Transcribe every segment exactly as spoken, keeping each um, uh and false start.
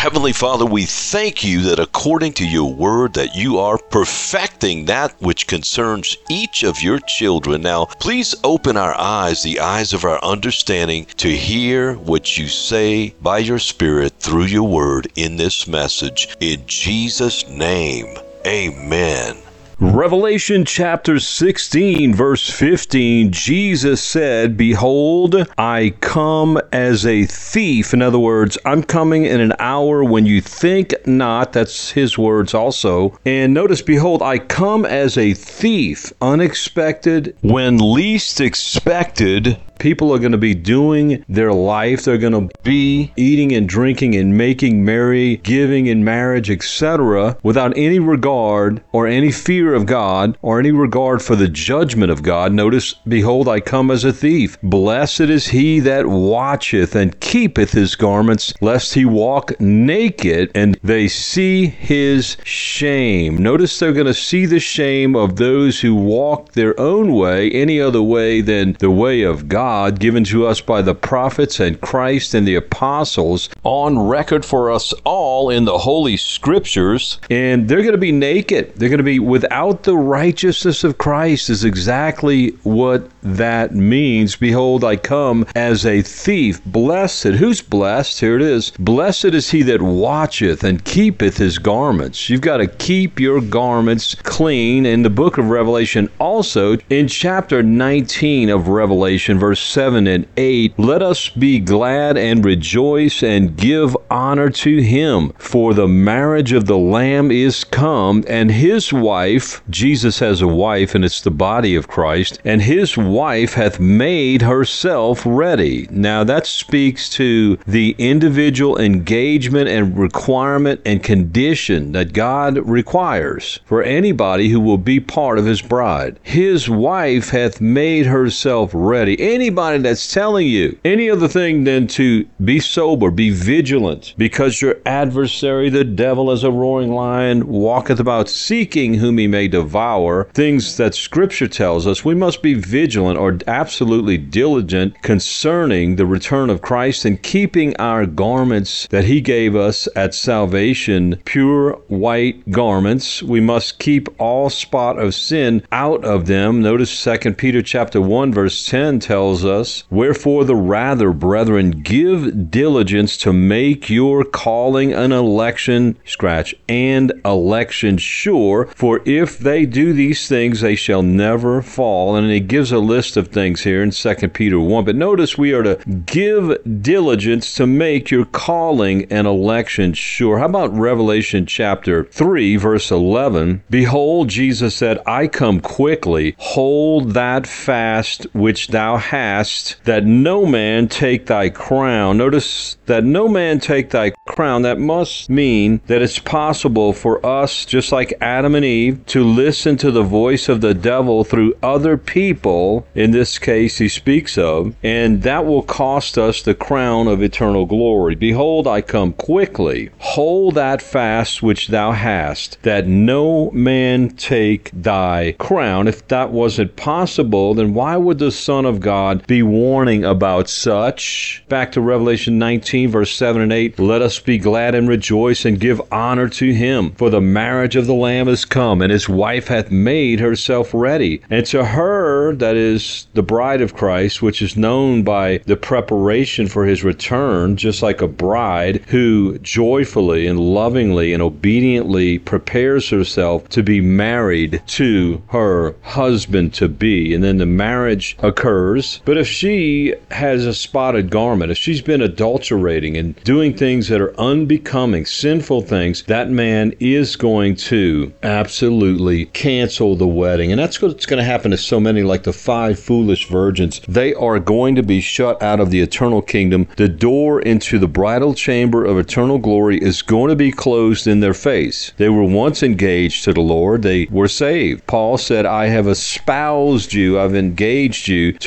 Heavenly Father, we thank you that according to your word that you are perfecting that which concerns each of your children. Now, please open our eyes, the eyes of our understanding, to hear what you say by your Spirit through your word in this message. In Jesus' name, amen. Revelation chapter sixteen, verse fifteen, Jesus said, "Behold, I come as a thief." In other words, I'm coming in an hour when you think not. That's his words also. And notice, behold, I come as a thief, unexpected, when least expected. People are going to be doing their life. They're going to be eating and drinking and making merry, giving in marriage, et cetera, without any regard or any fear of God or any regard for the judgment of God. Notice, behold, I come as a thief. Blessed is he that watcheth and keepeth his garments, lest he walk naked and they see his shame. Notice they're going to see the shame of those who walk their own way, any other way than the way of God. God, given to us by the prophets and Christ and the apostles, on record for us all in the Holy Scriptures. And they're going to be naked. They're going to be without the righteousness of Christ, is exactly what that means. Behold, I come as a thief. Blessed. Who's blessed? Here it is. Blessed is he that watcheth and keepeth his garments. You've got to keep your garments clean. In the book of Revelation, also in chapter nineteen of Revelation, verse seven and eight, let us be glad and rejoice and give honor to him, for the marriage of the Lamb is come, and his wife, Jesus has a wife, and it's the body of Christ, and his wife hath made herself ready. Now that speaks to the individual engagement and requirement and condition that God requires for anybody who will be part of his bride. His wife hath made herself ready. Anybody that's telling you any other thing than to be sober, be vigilant, because your adversary, the devil, as a roaring lion, walketh about seeking whom he may devour, things that Scripture tells us, we must be vigilant or absolutely diligent concerning the return of Christ and keeping our garments that he gave us at salvation, pure white garments. We must keep all spot of sin out of them. Notice Second Peter chapter one, verse ten tells us, "Wherefore the rather, brethren, give diligence to make your calling an election," scratch, "and election sure, for if they do these things, they shall never fall." And he gives a list of things here in Second Peter one. But notice we are to give diligence to make your calling and election sure. How about Revelation chapter three, verse eleven? "Behold," Jesus said, "I come quickly. Hold that fast which thou hast, that no man take thy crown." Notice that no man take thy crown. That must mean that it's possible for us, just like Adam and Eve, to listen to the voice of the devil through other people, in this case he speaks of, and that will cost us the crown of eternal glory. "Behold, I come quickly. Hold that fast which thou hast, that no man take thy crown." If that wasn't possible, then why would the Son of God be warning about such? Back to Revelation nineteen, verse seven and eight, "Let us be glad and rejoice and give honor to him, for the marriage of the Lamb is come, and his wife hath made herself ready. And to her," that is the bride of Christ, which is known by the preparation for his return, just like a bride who joyfully and lovingly and obediently prepares herself to be married to her husband-to-be. And then the marriage occurs. But if she has a spotted garment, if she's been adulterating and doing things that are unbecoming, sinful things, that man is going to absolutely cancel the wedding. And that's what's going to happen to so many, like the five foolish virgins. They are going to be shut out of the eternal kingdom. The door into the bridal chamber of eternal glory is going to be closed in their face. They were once engaged to the Lord. They were saved. Paul said, "I have espoused you, I've engaged you to one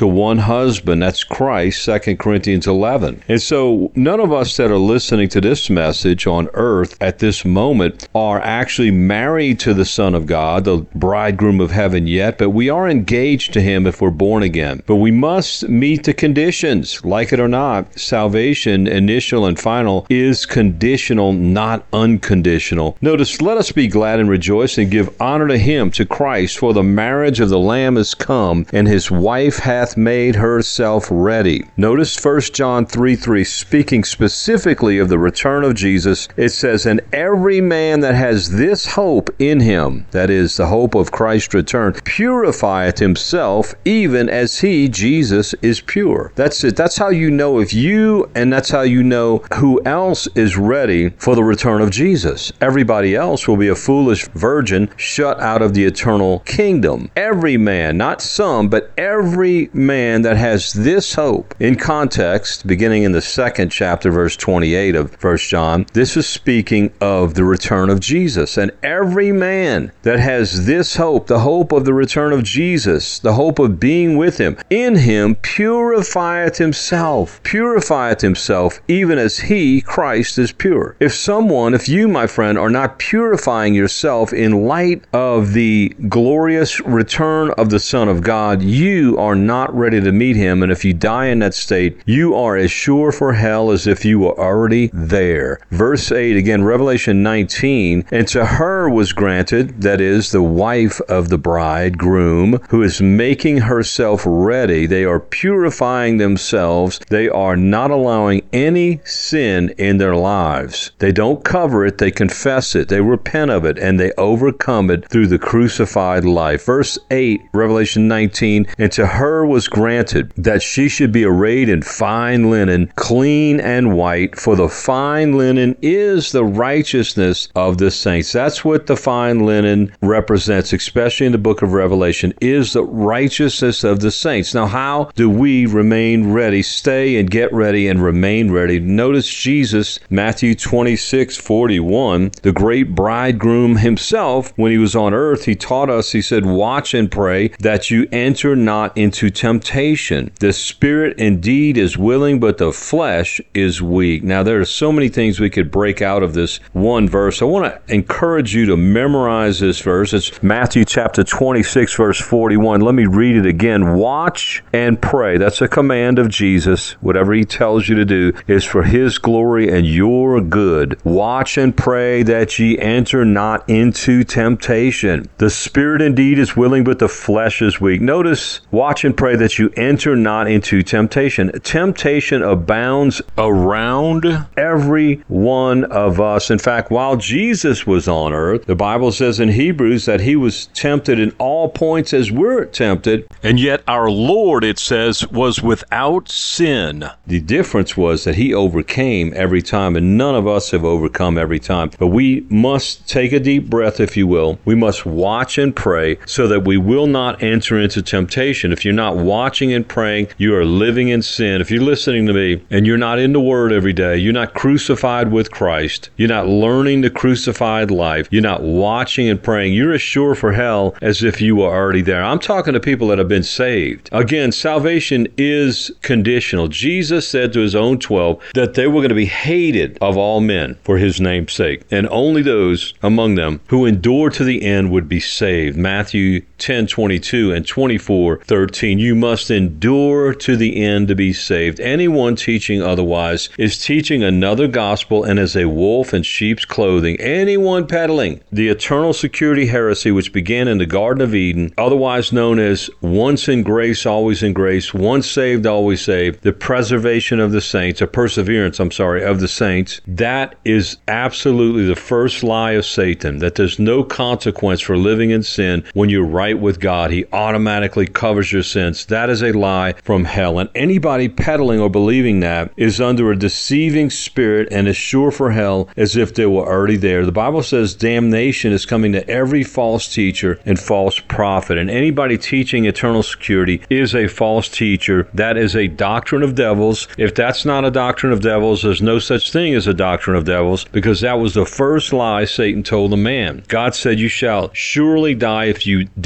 husband. That's Christ, Second Corinthians eleven. And so none of us that are listening to this message on earth at this moment are actually married to the Son of God, the bridegroom of heaven yet, but we are engaged to him if we're born again. But we must meet the conditions. Like it or not, salvation, initial and final, is conditional, not unconditional. Notice, let us be glad and rejoice and give honor to him, to Christ, for the marriage of the Lamb is come, and his wife hath made herself ready. Notice First John three three, speaking specifically of the return of Jesus, it says, and every man that has this hope in him, that is, the hope of Christ's return, purifieth himself, even as he, Jesus, is pure. That's it. That's how you know if you, and that's how you know who else is ready for the return of Jesus. Everybody else will be a foolish virgin shut out of the eternal kingdom. Every man, not some, but every man that has this hope. In context, beginning in the second chapter, verse twenty-eight of First John, this is speaking of the return of Jesus. And every man that has this hope, the hope of the return of Jesus, the hope of being with him, in him purifieth himself, purifieth himself, even as he, Christ, is pure. If someone, if you, my friend, are not purifying yourself in light of the glorious return of the Son of God, you are not ready to meet him. And if you die in that state, you are as sure for hell as if you were already there. Verse eight, again, Revelation nineteen, and to her was granted, that is, the wife of the bridegroom, who is making herself ready. They are purifying themselves. They are not allowing any sin in their lives. They don't cover it. They confess it. They repent of it, and they overcome it through the crucified life. Verse eight, Revelation nineteen, and to her was granted that she should be arrayed in fine linen, clean and white, for the fine linen is the righteousness of the saints. That's what the fine linen represents, especially in the book of Revelation, is the righteousness of the saints. Now, how do we remain ready? Stay and get ready and remain ready. Notice Jesus, Matthew twenty-six forty-one, the great bridegroom himself, when he was on earth, he taught us, he said, watch and pray that you enter not into temptation. The spirit indeed is willing, but the flesh is weak. Now, there are so many things we could break out of this one verse. I want to encourage you to memorize this verse. It's Matthew chapter twenty-six, verse forty-one. Let me read it again. Watch and pray. That's a command of Jesus. Whatever he tells you to do is for his glory and your good. Watch and pray that ye enter not into temptation. The spirit indeed is willing, but the flesh is weak. Notice, watch and pray that you enter not into temptation. Temptation abounds around every one of us. In fact, while Jesus was on earth, the Bible says in Hebrews that he was tempted in all points as we're tempted, and yet our Lord, it says, was without sin. The difference was that he overcame every time, and none of us have overcome every time. But we must take a deep breath, if you will. We must watch and pray so that we will not enter into temptation. If you're not watching and praying, you are living in sin. If you're listening to me and you're not in the Word every day, you're not crucified with Christ, you're not learning the crucified life, you're not watching and praying, you're as sure for hell as if you were already there. I'm talking to people that have been saved. Again, salvation is conditional. Jesus said to his own twelve that they were going to be hated of all men for his name's sake, and only those among them who endure to the end would be saved. Matthew ten twenty-two and twenty-four thirteen. You must endure to the end to be saved. Anyone teaching otherwise is teaching another gospel and is a wolf in sheep's clothing. Anyone peddling the eternal security heresy which began in the Garden of Eden, otherwise known as once in grace, always in grace, once saved, always saved, the preservation of the saints, a perseverance, I'm sorry, of the saints, that is absolutely the first lie of Satan, that there's no consequence for living in sin when you're right with God. He automatically covers your sins. That is a lie from hell. And anybody peddling or believing that is under a deceiving spirit and is sure for hell as if they were already there. The Bible says damnation is coming to every false teacher and false prophet. And anybody teaching eternal security is a false teacher. That is a doctrine of devils. If that's not a doctrine of devils, there's no such thing as a doctrine of devils, because that was the first lie Satan told the man. God said, you shall surely die if you disobey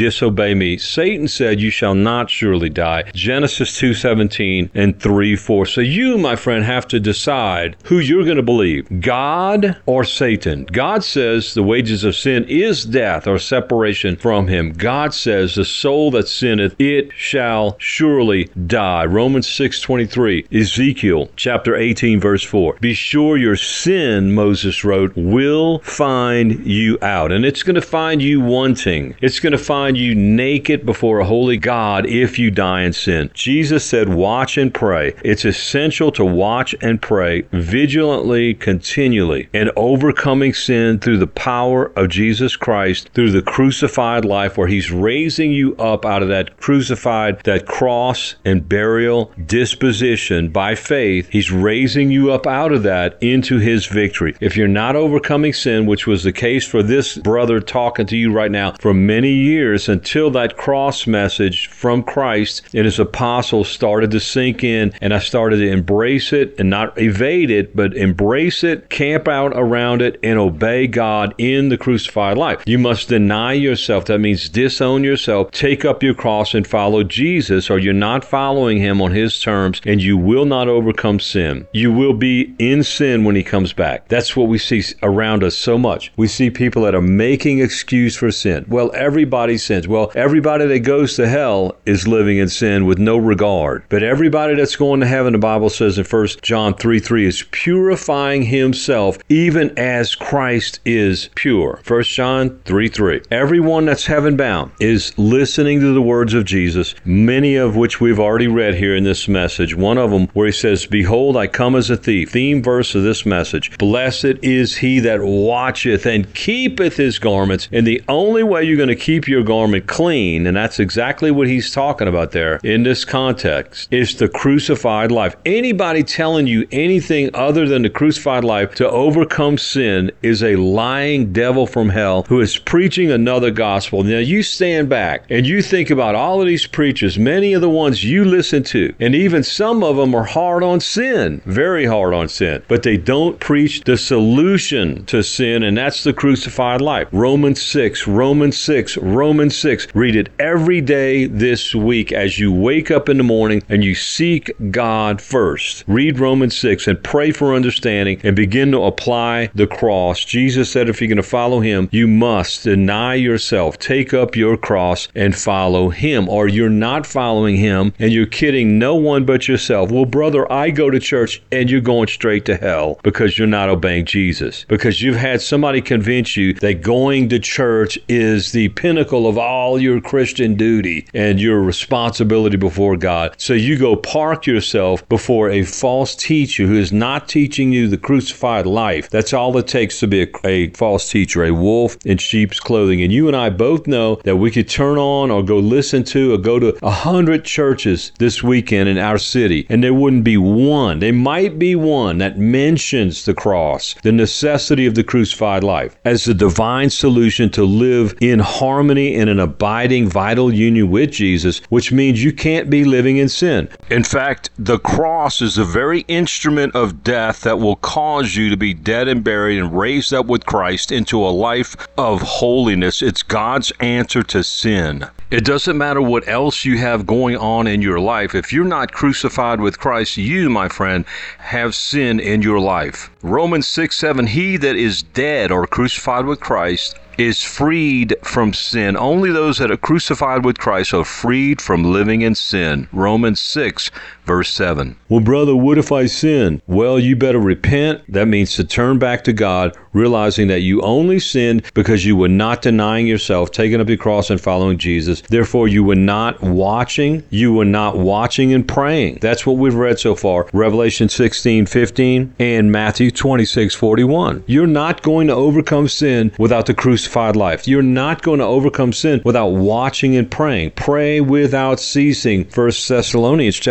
disobey me. Satan said, you shall not surely die. Genesis two seventeen and three four. So you, my friend, have to decide who you're going to believe, God or Satan. God says the wages of sin is death or separation from him. God says the soul that sinneth, it shall surely die. Romans six twenty-three. Ezekiel chapter eighteen verse four. Be sure your sin, Moses wrote, will find you out. And it's going to find you wanting. It's going to find you naked before a holy God if you die in sin. Jesus said, watch and pray. It's essential to watch and pray vigilantly, continually, and overcoming sin through the power of Jesus Christ, through the crucified life where he's raising you up out of that crucified, that cross and burial disposition by faith. He's raising you up out of that into his victory. If you're not overcoming sin, which was the case for this brother talking to you right now for many years until that cross message from Christ and his apostles started to sink in, and I started to embrace it and not evade it, but embrace it, camp out around it, and obey God in the crucified life. You must deny yourself. That means disown yourself, take up your cross and follow Jesus, or you're not following him on his terms, and you will not overcome sin. You will be in sin when he comes back. That's what we see around us so much. We see people that are making excuse for sin. Well, everybody sins. Well, everybody that goes to hell is living in sin with no regard. But everybody that's going to heaven, the Bible says in First John three three, is purifying himself even as Christ is pure. First John three three. Everyone that's heaven bound is listening to the words of Jesus, many of which we've already read here in this message. One of them where he says, behold, I come as a thief. Theme verse of this message. Blessed is he that watcheth and keepeth his garments. And the only way you're going to keep your garment clean, and that's exactly what he's talking about there in this context, is the crucified life. Anybody telling you anything other than the crucified life to overcome sin is a lying devil from hell who is preaching another gospel. Now you stand back and you think about all of these preachers, many of the ones you listen to, and even some of them are hard on sin, very hard on sin, but they don't preach the solution to sin, and that's the crucified life. Romans six, Romans six, Romans six. Read it every day this week as you wake up in the morning and you seek God first. Read Romans six and pray for understanding and begin to apply the cross. Jesus said if you're going to follow him, you must deny yourself, take up your cross and follow him, or you're not following him and you're kidding no one but yourself. Well, brother, I go to church, and you're going straight to hell because you're not obeying Jesus, because you've had somebody convince you that going to church is the pinnacle of all your Christian duty and your responsibility before God. So you go park yourself before a false teacher who is not teaching you the crucified life. That's all it takes to be a, a false teacher, a wolf in sheep's clothing. And you and I both know that we could turn on or go listen to or go to a hundred churches this weekend in our city, and there wouldn't be one. There might be one that mentions the cross, the necessity of the crucified life as the divine solution to live in harmony in an abiding vital union with Jesus, which means you can't be living in sin. In fact, the cross is the very instrument of death that will cause you to be dead and buried and raised up with Christ into a life of holiness. It's God's answer to sin. It doesn't matter what else you have going on in your life. If you're not crucified with Christ, you, my friend, have sin in your life. Romans six seven, he that is dead or crucified with Christ is freed from sin. Only those that are crucified with Christ are freed from living in sin. Romans six, verse seven. Well, brother, what if I sin? Well, you better repent. That means to turn back to God, realizing that you only sinned because you were not denying yourself, taking up your cross and following Jesus. Therefore, you were not watching. You were not watching and praying. That's what we've read so far. Revelation sixteen fifteen and Matthew twenty-six forty-one. You're not going to overcome sin without the crucified life. You're not going to overcome sin without watching and praying. Pray without ceasing. First Thessalonians chapter five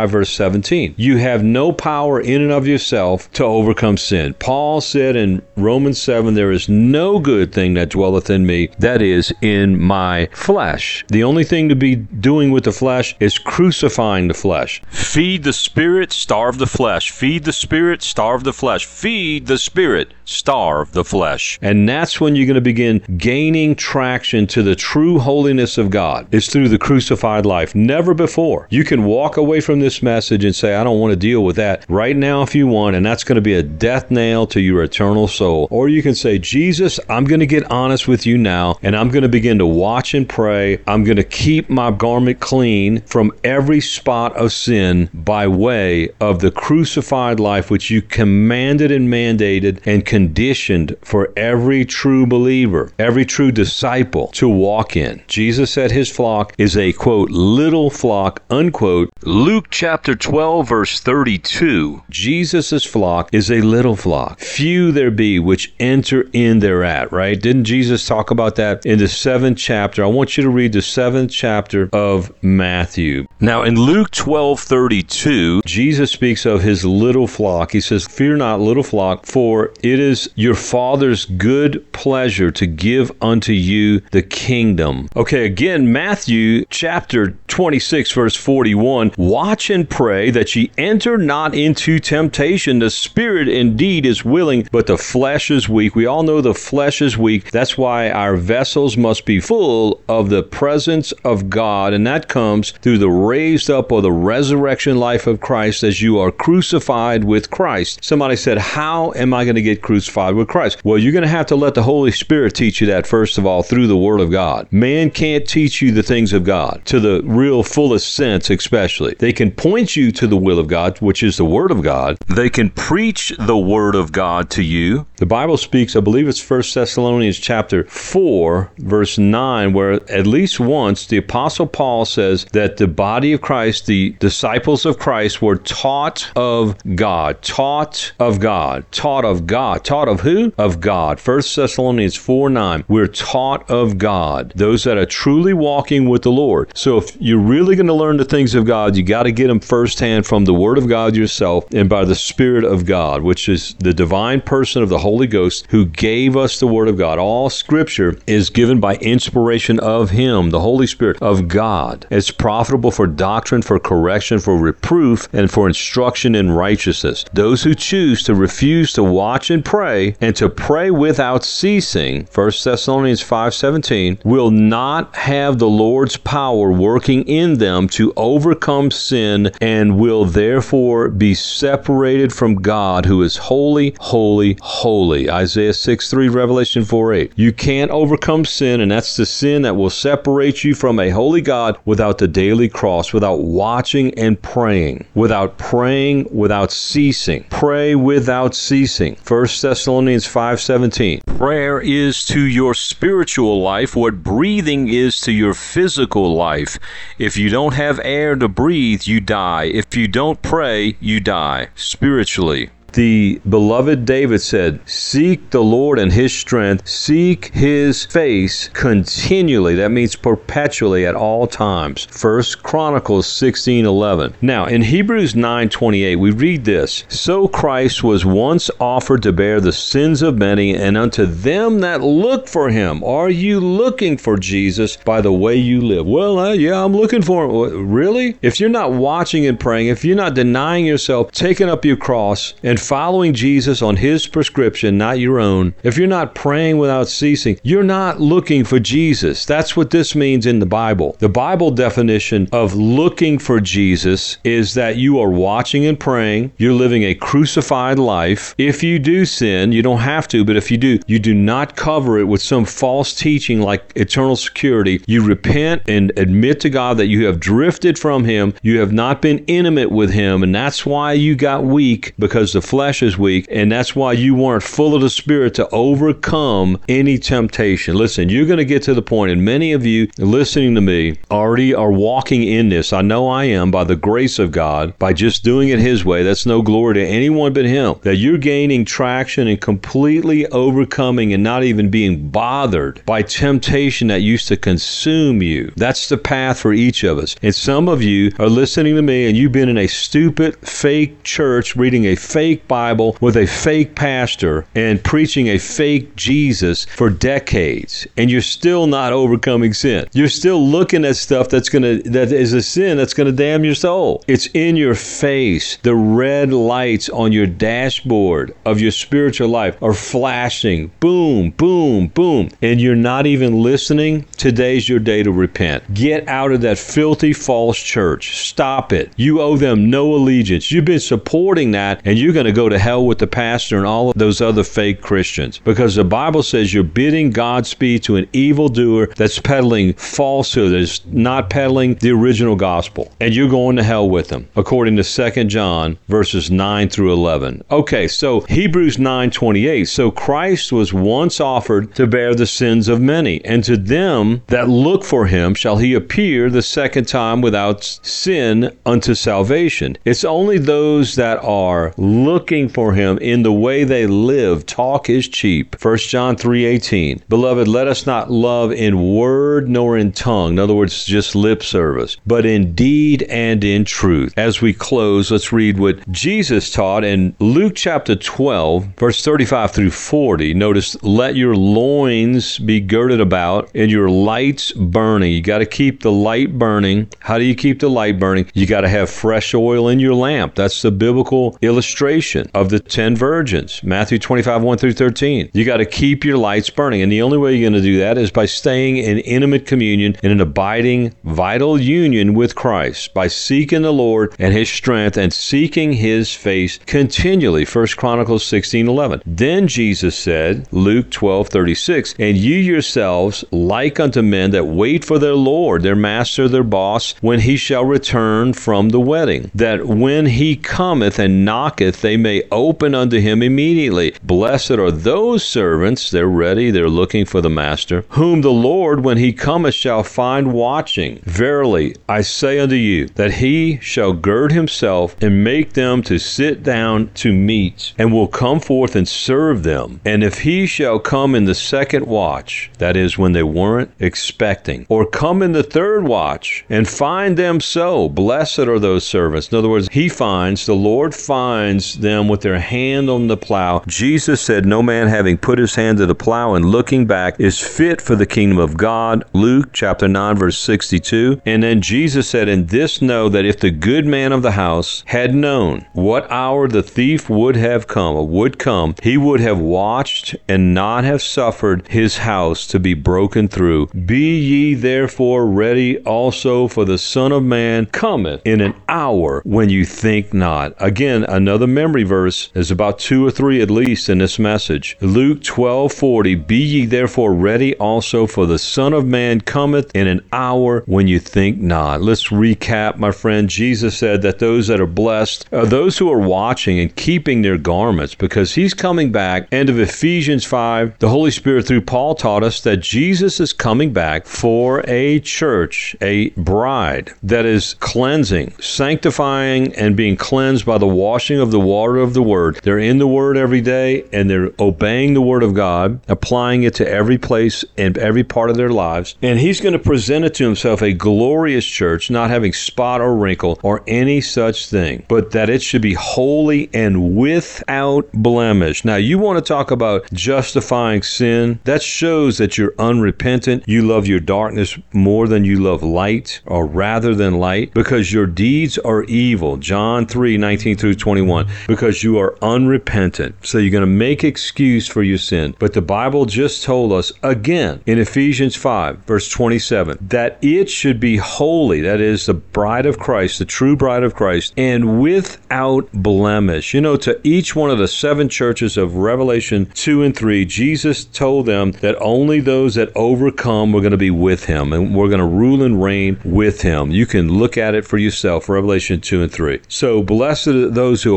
five, verse seventeen. You have no power in and of yourself to overcome sin. Paul said in Romans seven, there is no good thing that dwelleth in me, that is, in my flesh. The only thing to be doing with the flesh is crucifying the flesh. Feed the spirit, starve the flesh. Feed the spirit, starve the flesh. Feed the spirit, starve the flesh. And that's when you're going to begin gaining traction to the true holiness of God. It's through the crucified life. Never before. You can walk away from this message and say, I don't want to deal with that right now if you want, and that's going to be a death nail to your eternal soul. Or you can say, Jesus, I'm going to get honest with you now, and I'm going to begin to watch and pray. I'm going to keep my garment clean from every spot of sin by way of the crucified life which you commanded and mandated and conditioned for every true believer, every true disciple to walk in. Jesus said his flock is a, quote, little flock, unquote. Luke chapter twelve, verse thirty-two. Jesus' flock is a little flock. Few there be which enter in thereat, right? Didn't Jesus talk about that in the seventh chapter? I want you to read the seventh chapter of Matthew. Now, in Luke twelve, thirty-two, Jesus speaks of his little flock. He says, fear not, little flock, for it is your Father's good pleasure to give unto you the kingdom. Okay, again, Matthew chapter twenty-six, verse forty-one, watch and pray that ye enter not into temptation. The spirit indeed is willing, but the flesh is weak. We all know the flesh is weak. That's why our vessels must be full of the presence of God, and that comes through the raised up or the resurrection life of Christ as you are crucified with Christ. Somebody said, how am I going to get crucified with Christ? Well, you're going to have to let the Holy Spirit teach you that, first of all, through the Word of God. Man can't teach you the things of God to the real fullest sense, especially. They can point you to the will of God, which is the Word of God. They can preach the Word of God to you. The Bible speaks, I believe it's First Thessalonians chapter four, verse nine, where at least once the Apostle Paul says that the body of Christ, the disciples of Christ, were taught of God. Taught of God. Taught of God. Taught of who? Of God. First Thessalonians four nine. We're taught of God. Those that are truly walking with the Lord. So if you're really going to learn the things of God, you got to get them firsthand from the Word of God yourself and by the Spirit of God, which is the divine person of the Holy Ghost who gave us the Word of God. All Scripture is given by inspiration of Him, the Holy Spirit of God. It's profitable for doctrine, for correction, for reproof, and for instruction in righteousness. Those who choose to refuse to watch and pray and to pray without ceasing, First Thessalonians five seventeen, will not have the Lord's power working in them to overcome sin and will therefore be separated from God, who is holy, holy, holy. Isaiah six three, Revelation four eight. You can't overcome sin, and that's the sin that will separate you from a holy God without the daily cross, without watching and praying, without praying without ceasing. Pray without ceasing. First Thessalonians five seventeen. Prayer is to your spiritual life what breathing is to your physical life. If you don't have air to breathe, you die. If you don't pray, you die spiritually. The beloved David said, seek the Lord and His strength, seek His face continually. That means perpetually at all times. First Chronicles sixteen eleven. Now, in Hebrews nine twenty-eight, we read this, so Christ was once offered to bear the sins of many, and unto them that look for Him. Are you looking for Jesus by the way you live? Well, uh, yeah, I'm looking for Him. Really? If you're not watching and praying, if you're not denying yourself, taking up your cross, and following Jesus on His prescription, not your own, if you're not praying without ceasing, you're not looking for Jesus. That's what this means in the Bible. The Bible definition of looking for Jesus is that you are watching and praying, you're living a crucified life. If you do sin, you don't have to, but if you do, you do not cover it with some false teaching like eternal security. You repent and admit to God that you have drifted from Him, you have not been intimate with Him, and that's why you got weak, because the flesh is weak, and that's why you weren't full of the Spirit to overcome any temptation. Listen, you're going to get to the point, and many of you listening to me already are walking in this. I know I am, by the grace of God, by just doing it His way. That's no glory to anyone but Him. That you're gaining traction and completely overcoming and not even being bothered by temptation that used to consume you. That's the path for each of us. And some of you are listening to me, and you've been in a stupid, fake church, reading a fake Bible with a fake pastor and preaching a fake Jesus for decades, and you're still not overcoming sin. You're still looking at stuff that's gonna that is a sin that's gonna damn your soul. It's in your face. The red lights on your dashboard of your spiritual life are flashing. Boom, boom, boom. And you're not even listening. Today's your day to repent. Get out of that filthy false church. Stop it. You owe them no allegiance. You've been supporting that, and you're going to go to hell with the pastor and all of those other fake Christians, because the Bible says you're bidding Godspeed to an evildoer that's peddling falsehood, that's not peddling the original gospel, and you're going to hell with them, according to Second John verses nine through eleven. Okay, so Hebrews nine twenty-eight. So Christ was once offered to bear the sins of many, and to them that look for him shall he appear the second time without sin unto salvation. It's only those that are looking for him in the way they live. Talk is cheap. First John three eighteen. Beloved, let us not love in word nor in tongue. In other words, just lip service, but in deed and in truth. As we close, let's read what Jesus taught in Luke chapter twelve, verse thirty-five through forty. Notice, let your loins be girded about and your lights burning. You got to keep the light burning. How do you keep the light burning? You got to have fresh oil in your lamp. That's the biblical illustration of the ten virgins. Matthew twenty-five, one through thirteen. You got to keep your lights burning. And the only way you're going to do that is by staying in intimate communion and an abiding, vital union with Christ, by seeking the Lord and his strength and seeking his face continually. First Chronicles sixteen eleven. Then Jesus said, Luke twelve thirty-six, and you yourselves like unto men that wait for their Lord, their master, their boss, when he shall return from the wedding, that when he cometh and knocketh, they may open unto him immediately. Blessed are those servants, they're ready, they're looking for the master, whom the Lord, when he cometh, shall find watching. Verily, I say unto you, that he shall gird himself and make them to sit down to meat, and will come forth and serve them. And if he shall come in the second watch, that is, when they weren't expecting, or come in the third watch, and find them so, blessed are those servants. In other words, he finds, the Lord finds them with their hand on the plow. Jesus said, no man having put his hand to the plow and looking back is fit for the kingdom of God. Luke chapter nine, verse sixty-two. And then Jesus said, and this know, that if the good man of the house had known what hour the thief would have come, or would come, he would have watched and not have suffered his house to be broken through. Be ye therefore ready also, for the Son of Man cometh in an hour when you think not. Again, another memory verse. There's about two or three at least in this message. Luke twelve forty. Be ye therefore ready also, for the Son of Man cometh in an hour when you think not. Let's recap, my friend. Jesus said that those that are blessed are those who are watching and keeping their garments, because he's coming back. End of Ephesians five, the Holy Spirit through Paul taught us that Jesus is coming back for a church, a bride that is cleansing, sanctifying, and being cleansed by the washing of the water of the Word. They're in the Word every day, and they're obeying the Word of God, applying it to every place and every part of their lives. And he's going to present it to himself a glorious church, not having spot or wrinkle or any such thing, but that it should be holy and without blemish. Now, you want to talk about justifying sin? That shows that you're unrepentant. You love your darkness more than you love light, or rather than light, because your deeds are evil. John three nineteen through twenty-one. Because you are unrepentant. So you're going to make excuse for your sin. But the Bible just told us again in Ephesians five, verse twenty-seven, that it should be holy, that is, the bride of Christ, the true bride of Christ, and without blemish. You know, to each one of the seven churches of Revelation two and three, Jesus told them that only those that overcome were going to be with him, and we're going to rule and reign with him. You can look at it for yourself, Revelation two and three. So blessed are those who are watching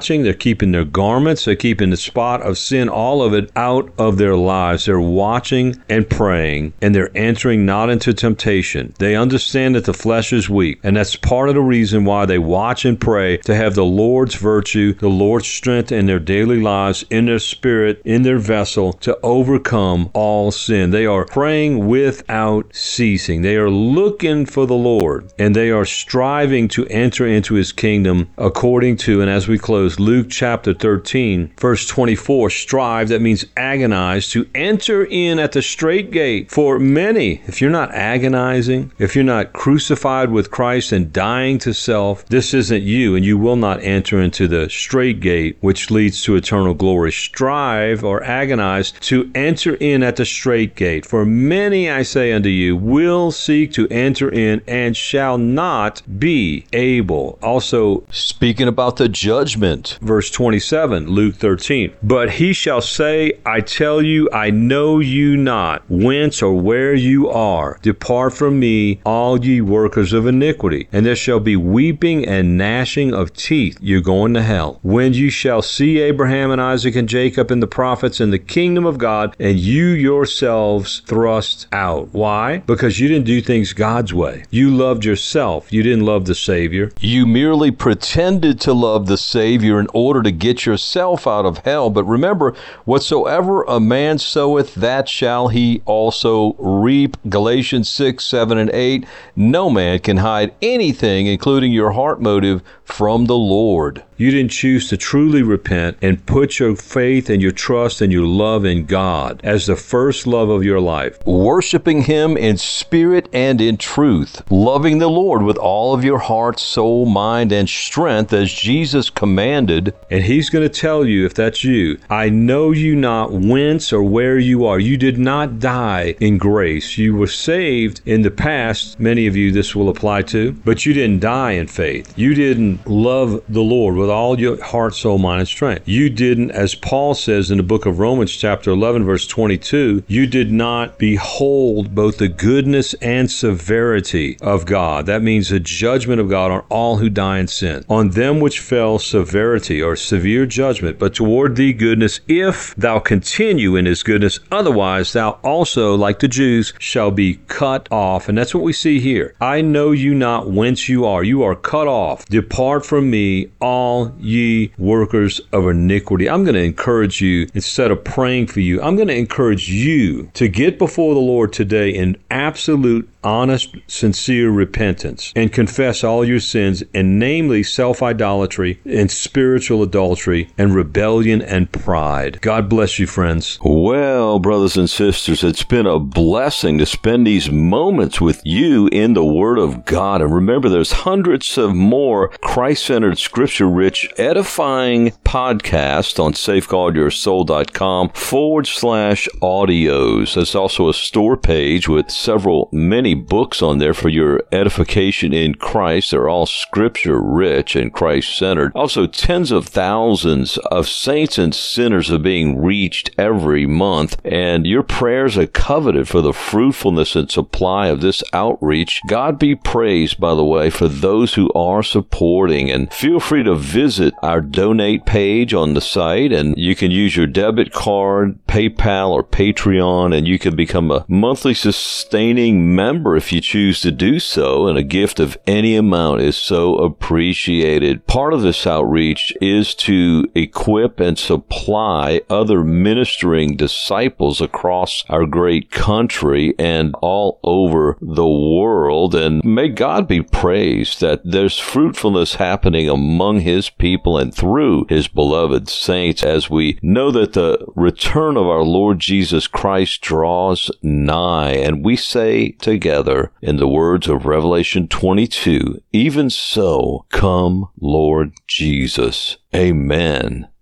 watching. They're keeping their garments. They're keeping the spot of sin, all of it, out of their lives. They're watching and praying, and they're entering not into temptation. They understand that the flesh is weak, and that's part of the reason why they watch and pray, to have the Lord's virtue, the Lord's strength in their daily lives, in their spirit, in their vessel, to overcome all sin. They are praying without ceasing. They are looking for the Lord, and they are striving to enter into his kingdom according to, and as we close, Luke chapter thirteen, verse twenty-four, strive, that means agonize, to enter in at the straight gate. For many, if you're not agonizing, if you're not crucified with Christ and dying to self, this isn't you, and you will not enter into the straight gate, which leads to eternal glory. Strive or agonize to enter in at the straight gate. For many, I say unto you, will seek to enter in and shall not be able. Also, speaking about the judgment, verse twenty-seven, Luke thirteen, but he shall say, I tell you, I know you not, whence or where you are. Depart from me, all ye workers of iniquity. And there shall be weeping and gnashing of teeth. You're going to hell. When you shall see Abraham and Isaac and Jacob and the prophets in the kingdom of God, and you yourselves thrust out. Why? Because you didn't do things God's way. You loved yourself. You didn't love the Savior. You merely pretended to love the Savior in order to get yourself out of hell. But remember, whatsoever a man soweth, that shall he also reap. Galatians six, seven, and eight. No man can hide anything, including your heart motive, from the Lord. You didn't choose to truly repent and put your faith and your trust and your love in God as the first love of your life. Worshiping him in spirit and in truth. Loving the Lord with all of your heart, soul, mind, and strength as Jesus commanded. And he's going to tell you, if that's you, I know you not whence or where you are. You did not die in grace. You were saved in the past. Many of you this will apply to. But you didn't die in faith. You didn't love the Lord with all your heart, soul, mind, and strength. You didn't, as Paul says in the book of Romans chapter eleven, verse twenty-two, you did not behold both the goodness and severity of God. That means the judgment of God on all who die in sin. On them which fell severity or severe judgment, but toward thee goodness, if thou continue in his goodness. Otherwise thou also, like the Jews, shall be cut off. And that's what we see here. I know you not whence you are. You are cut off. Depart from me, all ye workers of iniquity. I'm going to encourage you, instead of praying for you, I'm going to encourage you to get before the Lord today in absolute, honest, sincere repentance and confess all your sins, and namely self-idolatry and spiritual adultery and rebellion and pride. God bless you, friends. Well, brothers and sisters, it's been a blessing to spend these moments with you in the Word of God. And remember, there's hundreds of more Christ-centered, scripture-rich, edifying podcasts on safeguardyoursoul.com forward slash audios. There's also a store page with several, many books on there for your edification in Christ. They're all scripture-rich and Christ-centered. Also, tens of thousands of saints and sinners are being reached every month, and your prayers are coveted for the fruitfulness and supply of this outreach. God be praised, by the way, for those who are supporting, and feel free to visit our donate page on the site, and you can use your debit card, PayPal, or Patreon, and you can become a monthly sustaining member if you choose to do so, and a gift of any amount is so appreciated. Part of this outreach is to equip and supply other ministering disciples across our great country and all over the world, and may God be praised that there's fruitfulness happening among his people and through his beloved saints, as we know that the return of our Lord Jesus Christ draws nigh. And we say together, in the words of Revelation twenty-two, even so, come, Lord Jesus. Amen